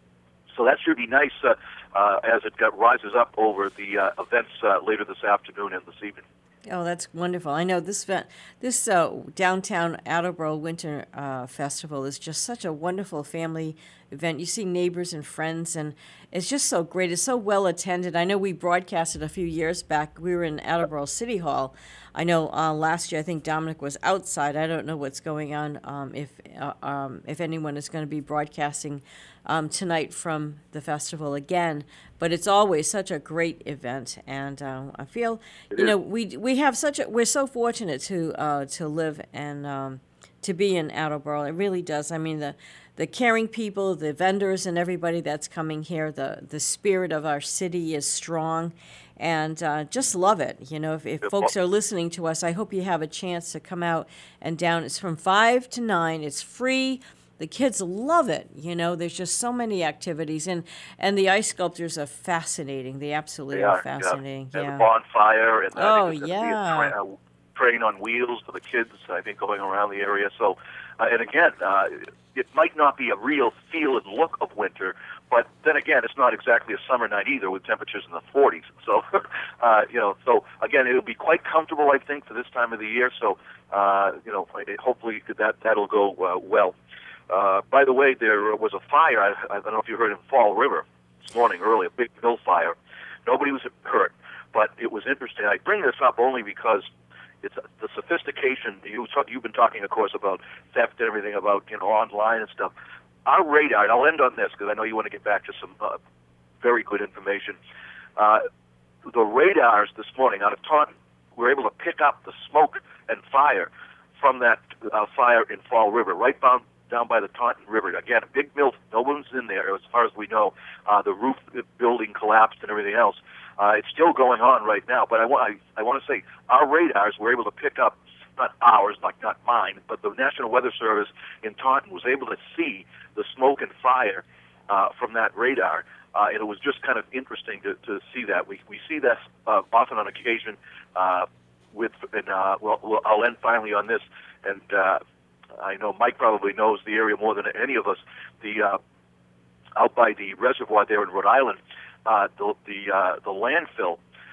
So that should be nice uh, uh, as it got, rises up over the uh, events uh, later this afternoon and this evening. Oh, that's wonderful. I know this ve- this uh, downtown Attleboro Winter uh, Festival is just such a wonderful family event. You see neighbors and friends, and it's just so great. It's so well attended. I know we broadcasted a few years back. We were in Attleboro City Hall. I know uh, last year I think Dominic was outside. I don't know what's going on, um, if uh, um, if anyone is going to be broadcasting um, tonight from the festival again. But it's always such a great event, and uh, I feel, you know, we we have such a we're so fortunate to uh, to live and um, to be in Attleboro. It really does. I mean, the the caring people, the vendors, and everybody that's coming here. The the spirit of our city is strong, and uh, just love it. You know, if, if folks are listening to us, I hope you have a chance to come out and down. It's from five to nine. It's free. The kids love it. You know, there's just so many activities, and, and the ice sculptures are fascinating. They absolutely They are, are, fascinating. Yeah. Yeah. And the bonfire, and uh, Oh, I think there's yeah. gonna be a tra- a train on wheels for the kids, I think, going around the area. So, uh, and again, uh, it might not be a real feel and look of winter, but then again, it's not exactly a summer night either, with temperatures in the forties. So, uh, you know, so again, it'll be quite comfortable, I think, for this time of the year. So, uh, you know, it, hopefully that that'll go uh, well. Uh, by the way, there was a fire, I, I don't know if you heard, in Fall River this morning early, a big mill fire. Nobody was hurt, but it was interesting. I bring this up only because it's the sophistication. You talk, you've been talking, of course, about theft and everything, about, you know, online and stuff. Our radar, and I'll end on this because I know you want to get back to some uh, very good information. Uh, the radars this morning out of Taunton were able to pick up the smoke and fire from that uh, fire in Fall River, right down, down by the Taunton River. Again, a big mill, no one's in there as far as we know. Uh, the roof building collapsed and everything else. Uh, it's still going on right now, but I want I, I want to say our radars were able to pick up, not ours, like not mine, but the National Weather Service in Taunton was able to see the smoke and fire uh, from that radar. Uh, and it was just kind of interesting to, to see that. We we see that uh, often on occasion uh, with, and uh, well, well, I'll end finally on this, and uh, I know Mike probably knows the area more than any of us. The uh, out by the reservoir there in Rhode Island, uh, the the uh, the landfill. What's it called?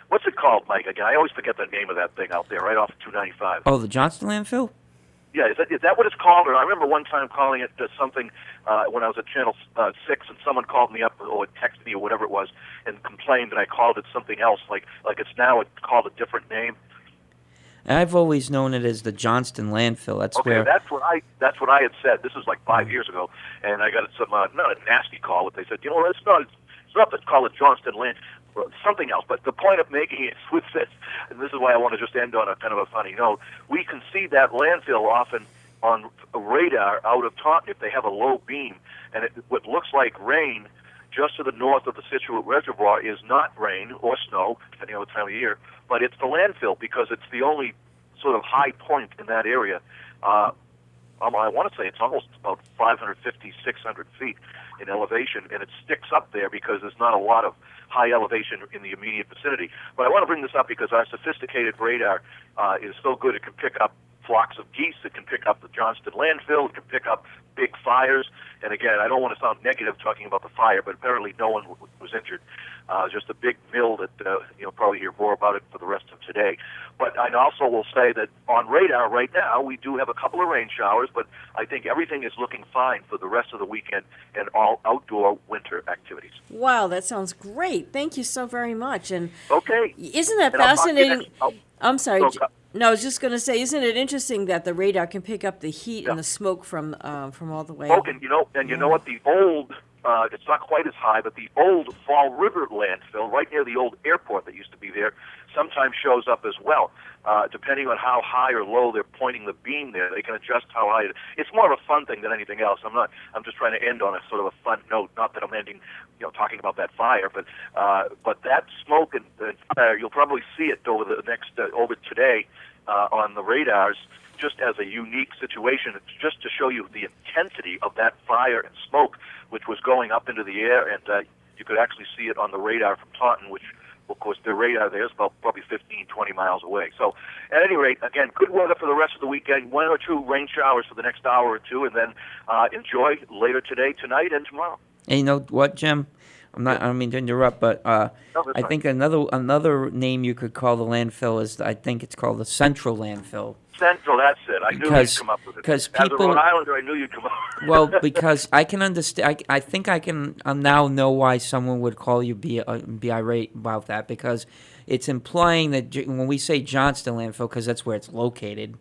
called, Mike? Again, I always forget the name of that thing out there, right off of two ninety-five. Oh, the Johnston landfill? Yeah, is that, is that what it's called? Or I remember one time calling it uh, something uh, when I was at Channel uh, six, and someone called me up or texted me or whatever it was and complained that I called it something else, like like it's now called a different name. I've always known it as the Johnston landfill. That's okay, where. that's what I that's what I had said. This was like five years ago, and I got some uh, not a nasty call, but they said, you know, it's not it's not to call it Johnston land. Something else, but the point of making it with this, and this is why I want to just end on a kind of a funny note, we can see that landfill often on radar out of Taunton if they have a low beam, and it, what looks like rain just to the north of the Scituate Reservoir is not rain or snow, depending on the time of year, but it's the landfill because it's the only sort of high point in that area. Uh, um, I want to say it's almost about five fifty, six hundred feet in elevation, and it sticks up there because there's not a lot of high elevation in the immediate vicinity. But I want to bring this up because our sophisticated radar uh, is so good it can pick up flocks of geese, it can pick up the Johnston landfill, it can pick up big fires. And again, I don't want to sound negative talking about the fire, but apparently no one w- was injured. Uh, just a big mill that uh, you'll probably hear more about it for the rest of today. But I also will say that on radar right now, we do have a couple of rain showers, but I think everything is looking fine for the rest of the weekend and all outdoor winter activities. Wow, that sounds great. Thank you so very much. And okay, isn't that and fascinating? Next, oh, I'm sorry. So, no, I was just going to say, isn't it interesting that the radar can pick up the heat yeah. and the smoke from uh, from all the way? Smoke, and you know, and you know what? The old, uh, it's not quite as high, but the old Fall River landfill, right near the old airport that used to be there, sometimes shows up as well. Uh, depending on how high or low they're pointing the beam there, they can adjust how high it is. It's more of a fun thing than anything else. I'm not. I'm just trying to end on a sort of a fun note. Not that I'm ending, you know, talking about that fire, but uh, but that smoke and uh, fire, you'll probably see it over the next uh, over today uh, on the radars, just as a unique situation. It's just to show you the intensity of that fire and smoke, which was going up into the air, and uh, you could actually see it on the radar from Taunton, which. Of course, the radar there is about probably fifteen, twenty miles away. So, at any rate, again, good weather for the rest of the weekend. One or two rain showers for the next hour or two, and then uh, enjoy later today, tonight, and tomorrow. And you know what, Jim? I'm not. I don't mean to interrupt, but uh, no, I think another another name you could call the landfill is I think it's called the Central Landfill. Central, that's it. I knew because, you'd come up with it. Because As people, a Rhode Islander, I knew you'd come up with it. Well, because I can understand. I, I think I can uh, now know why someone would call you be uh, be irate about that, because it's implying that J- when we say Johnston landfill, because that's where it's located.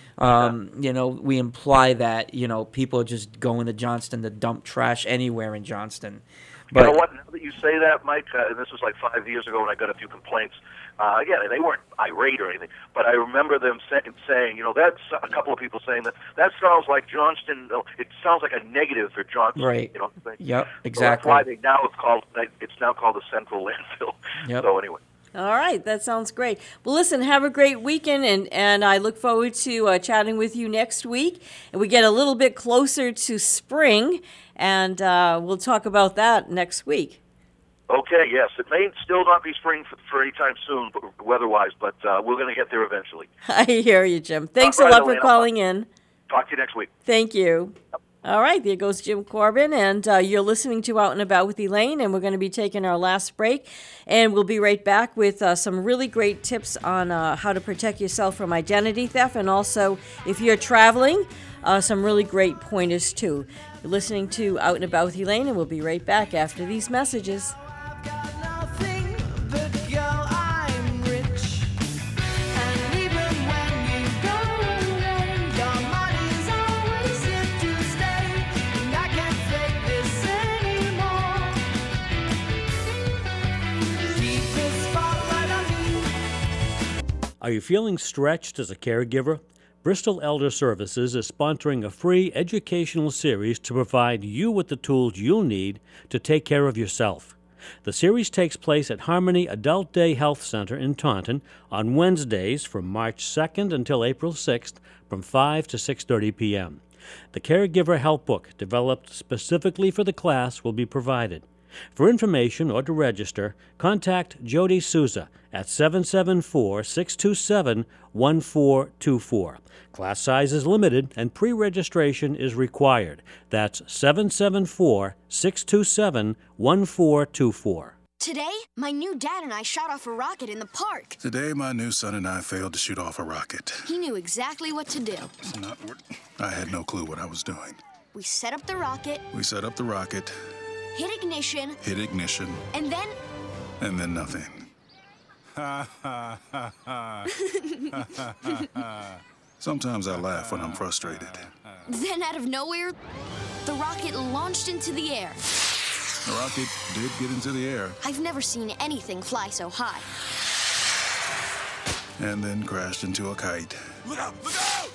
Um, yeah. You know, we imply that you know people are just going to Johnston to dump trash anywhere in Johnston. But, you know what? Now that you say that, Mike, uh, and this was like five years ago when I got a few complaints. Uh, again, they weren't irate or anything, but I remember them say, saying, you know, that's a couple of people saying that that sounds like Johnston. It sounds like a negative for Johnston. Right. You know what I'm saying? Yep. Exactly. So that's why they now it's called. It's now called the Central Landfill. Yep. So anyway. All right, that sounds great. Well, listen, have a great weekend, and, and I look forward to uh, chatting with you next week. And we get a little bit closer to spring, and uh, we'll talk about that next week. Okay, yes. It may still not be spring for, for any time soon, but weather-wise, but uh, we're going to get there eventually. I hear you, Jim. Thanks All a right, lot for Elena, calling in. Talk to you next week. Thank you. All right, there goes Jim Corbin, and uh, you're listening to Out and About with Elaine, and we're going to be taking our last break, and we'll be right back with uh, some really great tips on uh, how to protect yourself from identity theft, and also, if you're traveling, uh, some really great pointers, too. You're listening to Out and About with Elaine, and we'll be right back after these messages. Are you feeling stretched as a caregiver? Bristol Elder Services is sponsoring a free educational series to provide you with the tools you'll need to take care of yourself. The series takes place at Harmony Adult Day Health Center in Taunton on Wednesdays from March second until April sixth from five to six thirty p.m. The Caregiver Help Book, developed specifically for the class, will be provided. For information or to register, contact Jody Souza at seven seven four, six two seven, one four two four. Class size is limited and pre-registration is required. That's seven seven four, six two seven, one four two four. Today, my new dad and I shot off a rocket in the park. Today, my new son and I failed to shoot off a rocket. He knew exactly what to do. It's not, I had no clue what I was doing. We set up the rocket. We set up the rocket. Hit ignition. Hit ignition. And then... And then nothing. Ha, ha, ha, ha. Sometimes I laugh when I'm frustrated. Then out of nowhere, the rocket launched into the air. The rocket did get into the air. I've never seen anything fly so high. And then crashed into a kite. Look out! Look out!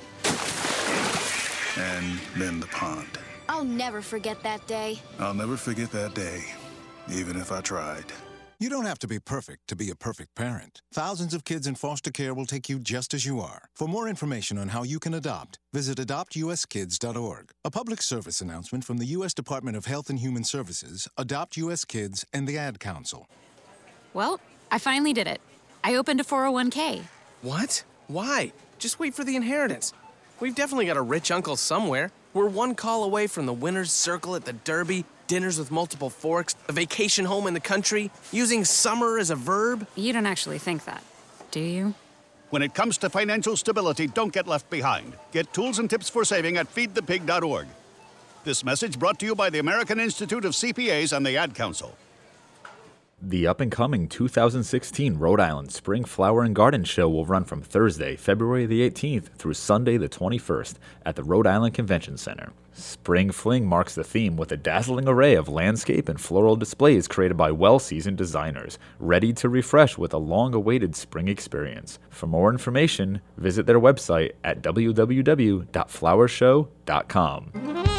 And then the pond. I'll never forget that day. I'll never forget that day, even if I tried. You don't have to be perfect to be a perfect parent. Thousands of kids in foster care will take you just as you are. For more information on how you can adopt, visit adopt u s kids dot org. A public service announcement from the U S Department of Health and Human Services, Adopt U S Kids, and the Ad Council. Well, I finally did it. I opened a four oh one k. What? Why? Just wait for the inheritance. We've definitely got a rich uncle somewhere. We're one call away from the winner's circle at the Derby, dinners with multiple forks, a vacation home in the country, using summer as a verb. You don't actually think that, do you? When it comes to financial stability, don't get left behind. Get tools and tips for saving at feed the pig dot org. This message brought to you by the American Institute of C P As and the Ad Council. The up-and-coming two thousand sixteen Rhode Island Spring Flower and Garden Show will run from Thursday, February the eighteenth through Sunday the twenty-first at the Rhode Island Convention Center. Spring Fling marks the theme with a dazzling array of landscape and floral displays created by well-seasoned designers, ready to refresh with a long-awaited spring experience. For more information, visit their website at w w w dot flower show dot com.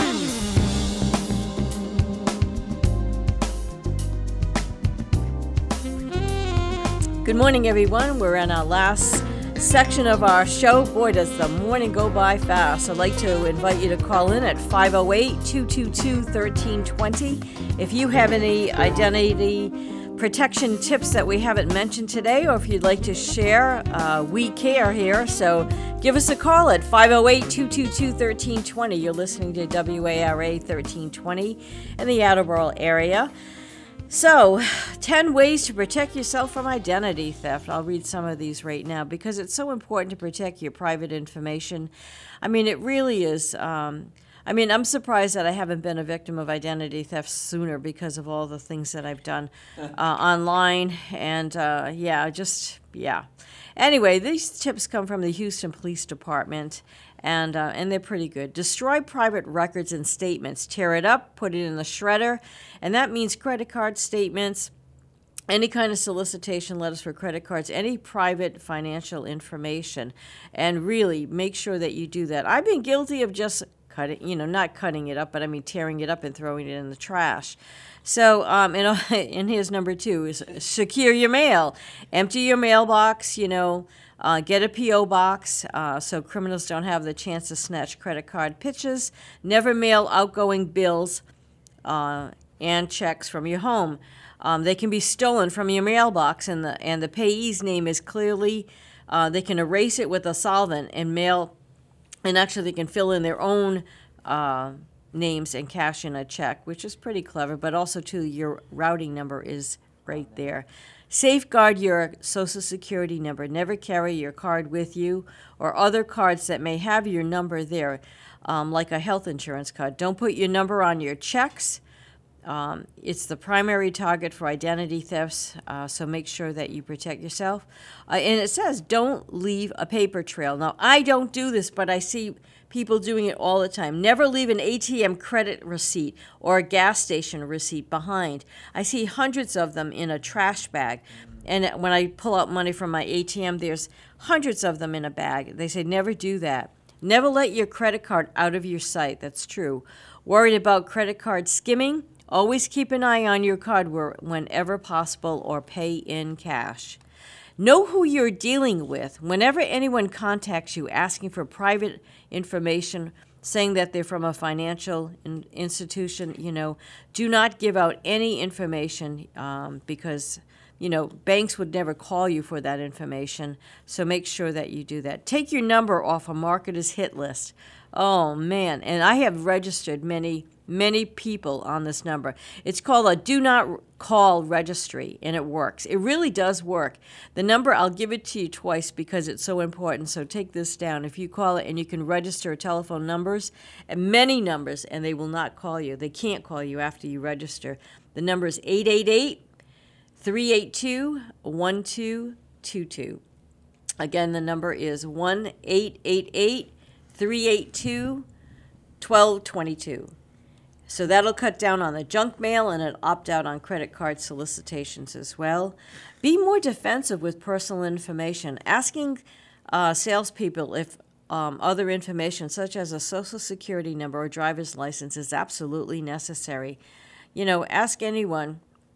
Good morning, everyone. We're in our last section of our show. Boy, does the morning go by fast. I'd like to invite you to call in at five oh eight, two two two, one three two zero. If you have any identity protection tips that we haven't mentioned today, or if you'd like to share, uh, we care here. So give us a call at five oh eight, two two two, one three two zero. You're listening to W A R A thirteen twenty in the Attleboro area. So, ten ways to protect yourself from identity theft. I'll read some of these right now because it's so important to protect your private information. I mean, it really is. Um, I mean, I'm surprised that I haven't been a victim of identity theft sooner because of all the things that I've done uh, online. And, uh, yeah, just, yeah. Anyway, these tips come from the Houston Police Department. And uh, and they're pretty good. Destroy private records and statements. Tear it up, put it in the shredder, and that means credit card statements, any kind of solicitation letters for credit cards, any private financial information, and really make sure that you do that. I've been guilty of just cutting, you know, not cutting it up, but I mean tearing it up and throwing it in the trash. So, um, and, and here's number two, is secure your mail. Empty your mailbox, you know, Uh, get a P O box uh, so criminals don't have the chance to snatch credit card pitches. Never mail outgoing bills uh, and checks from your home. Um, they can be stolen from your mailbox, and the and the payee's name is clearly. Uh, they can erase it with a solvent and mail, and actually they can fill in their own uh, names and cash in a check, which is pretty clever. But also, too, your routing number is right there. Safeguard your Social Security number. Never carry your card with you or other cards that may have your number there, um, like a health insurance card. Don't put your number on your checks. Um, it's the primary target for identity thefts, uh, so make sure that you protect yourself. Uh, and it says don't leave a paper trail. Now, I don't do this, but I see people doing it all the time. Never leave an A T M credit receipt or a gas station receipt behind. I see hundreds of them in a trash bag. And when I pull out money from my A T M, there's hundreds of them in a bag. They say never do that. Never let your credit card out of your sight. That's true. Worried about credit card skimming? Always keep an eye on your card whenever possible, or pay in cash. Know who you're dealing with. Whenever anyone contacts you asking for private information, saying that they're from a financial in- institution, you know, do not give out any information um, because, you know, banks would never call you for that information. So make sure that you do that. Take your number off a marketer's hit list. Oh, man. And I have registered many many people on this number. It's called a do not call registry, and it works. It really does work. The number, I'll give it to you twice because it's so important, so take this down. If you call it and you can register telephone numbers, and many numbers, and they will not call you. They can't call you after you register. The number is eight eight eight, three eight two, one two two two. Again, the number is one eight eight eight, three eight two, one two two two. So that'll cut down on the junk mail and an opt-out on credit card solicitations as well. Be more defensive with personal information. Asking uh, salespeople if um, other information, such as a social security number or driver's license, is absolutely necessary. You know, ask anyone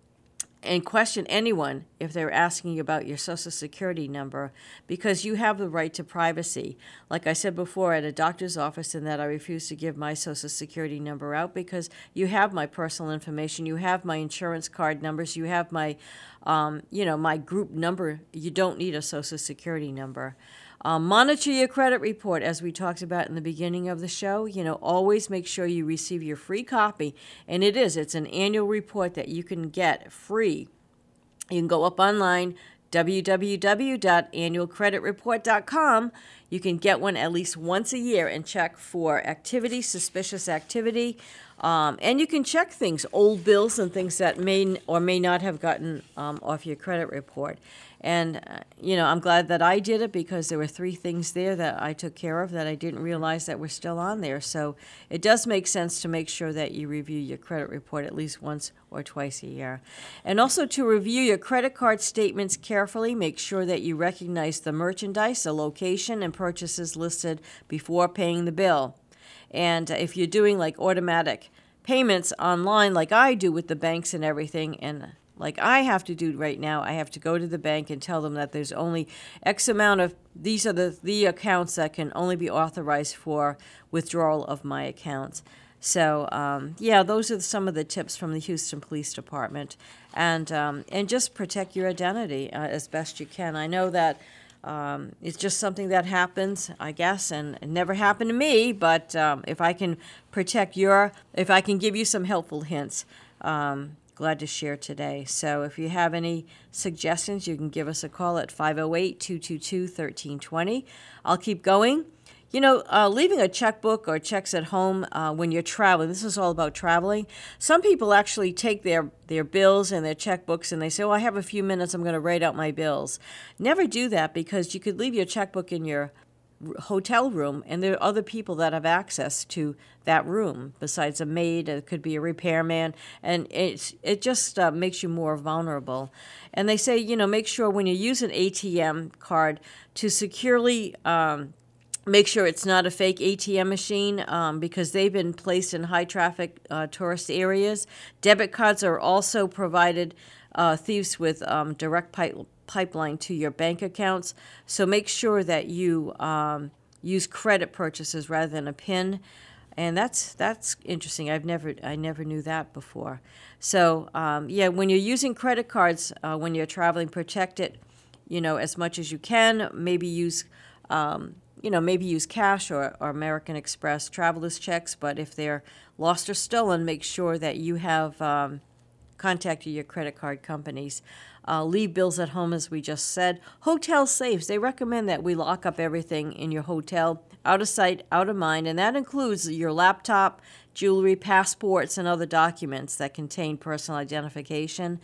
and question anyone if they're asking you about your social security number, because you have the right to privacy. Like I said before at a doctor's office, in that I refuse to give my social security number out because you have my personal information, you have my insurance card numbers, you have my, um, you know, my group number. You don't need a social security number. Um, monitor your credit report, as we talked about in the beginning of the show. You know, always make sure you receive your free copy. And it is, it's an annual report that you can get free. You can go up online, w w w dot annual credit report dot com. You can get one at least once a year and check for activity, suspicious activity. Um, and you can check things, old bills and things that may or may not have gotten um, off your credit report. And, uh, you know, I'm glad that I did it because there were three things there that I took care of that I didn't realize that were still on there. So it does make sense to make sure that you review your credit report at least once or twice a year. And also to review your credit card statements carefully. Make sure that you recognize the merchandise, the location, and purchases listed before paying the bill. And if you're doing like automatic payments online like I do with the banks and everything, and like I have to do right now, I have to go to the bank and tell them that there's only X amount of, these are the, the accounts that can only be authorized for withdrawal of my accounts. So, um, yeah, those are some of the tips from the Houston Police Department. And, um, and just protect your identity uh, as best you can. I know that Um, it's just something that happens, I guess, and it never happened to me, but um, if I can protect your, if I can give you some helpful hints, um, glad to share today. So if you have any suggestions, you can give us a call at five oh eight, two two two, one three two zero. I'll keep going. You know, uh, leaving a checkbook or checks at home uh, when you're traveling, this is all about traveling. Some people actually take their, their bills and their checkbooks and they say, oh, I have a few minutes, I'm going to write out my bills. Never do that, because you could leave your checkbook in your hotel room and there are other people that have access to that room besides a maid. It could be a repairman, and it's, it just uh, makes you more vulnerable. And they say, you know, make sure when you use an A T M card to securely um, make sure it's not a fake A T M machine, um, because they've been placed in high-traffic uh, tourist areas. Debit cards are also provided uh, thieves with um, direct pipe, pipeline to your bank accounts. So make sure that you um, use credit purchases rather than a PIN. And that's that's interesting. I've never I never knew that before. So um, yeah, when you're using credit cards uh, when you're traveling, protect it, you know, as much as you can. Maybe use um, you know, maybe use cash or, or American Express traveler's checks, but if they're lost or stolen, make sure that you have um, contacted your credit card companies. Uh, leave bills at home, as we just said. Hotel safes, they recommend that we lock up everything in your hotel, out of sight, out of mind, and that includes your laptop, jewelry, passports, and other documents that contain personal identification.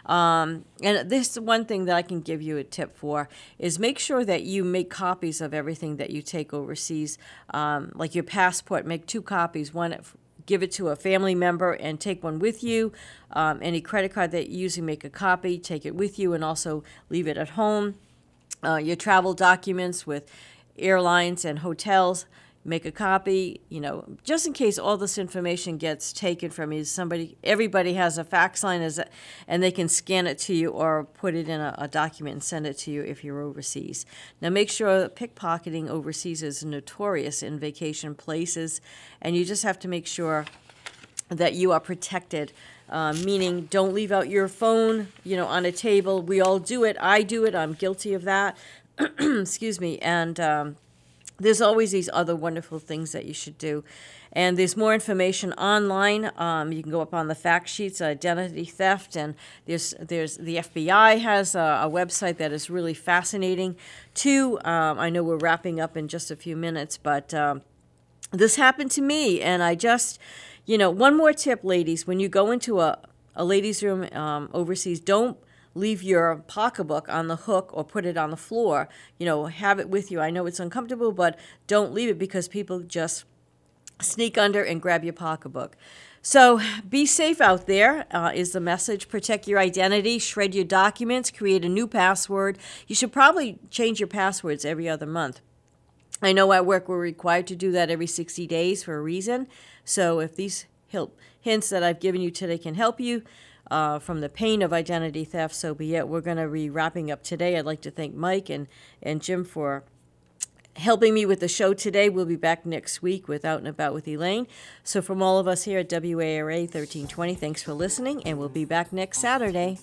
Um, and this one thing that I can give you a tip for is make sure that you make copies of everything that you take overseas. Um, like your passport, make two copies, one give it to a family member and take one with you. Um, any credit card that you use, you make a copy, take it with you, and also leave it at home. Uh, your travel documents with airlines and hotels, make a copy, you know, just in case all this information gets taken from you. Somebody, everybody has a fax line, as a, and they can scan it to you or put it in a, a document and send it to you if you're overseas. Now, make sure that pickpocketing overseas is notorious in vacation places, and you just have to make sure that you are protected, uh, meaning don't leave out your phone, you know, on a table. We all do it. I do it. I'm guilty of that. Excuse me. And um, there's always these other wonderful things that you should do. And there's more information online. Um, you can go up on the fact sheets, identity theft, and there's there's the F B I has a, a website that is really fascinating too. Um, I know we're wrapping up in just a few minutes, but um, this happened to me, and I just, you know, one more tip, ladies: when you go into a a ladies' room um, overseas, don't leave your pocketbook on the hook or put it on the floor. You know, have it with you. I know it's uncomfortable, but don't leave it because people just sneak under and grab your pocketbook. So be safe out there uh, is the message. Protect your identity, shred your documents, create a new password. You should probably change your passwords every other month. I know at work we're required to do that every sixty days for a reason. So if these hints that I've given you today can help you, Uh, from the pain of identity theft, so be it. We're going to be wrapping up today. I'd like to thank Mike and, and Jim for helping me with the show today. We'll be back next week with Out and About with Elaine. So from all of us here at W A R A thirteen twenty, thanks for listening, and we'll be back next Saturday.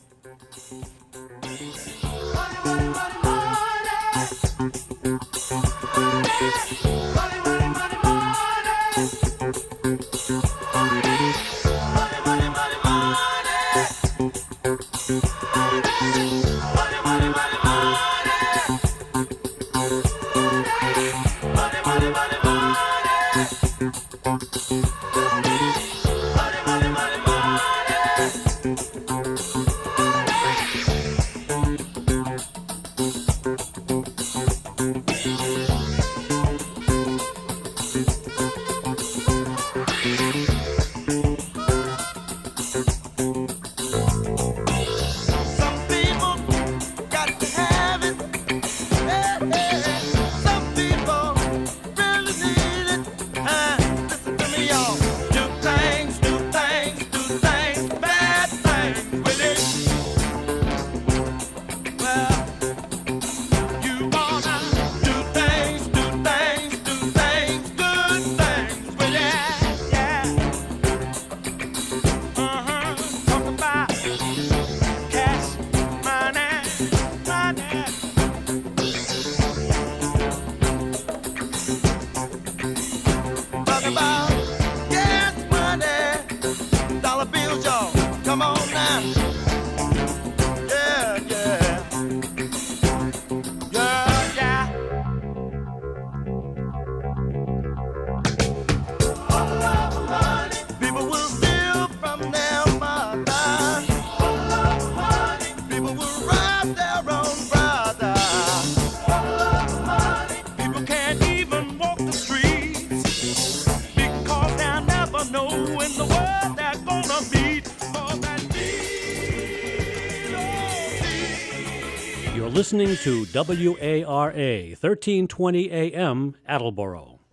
Listening to W A R A thirteen twenty A M Attleboro.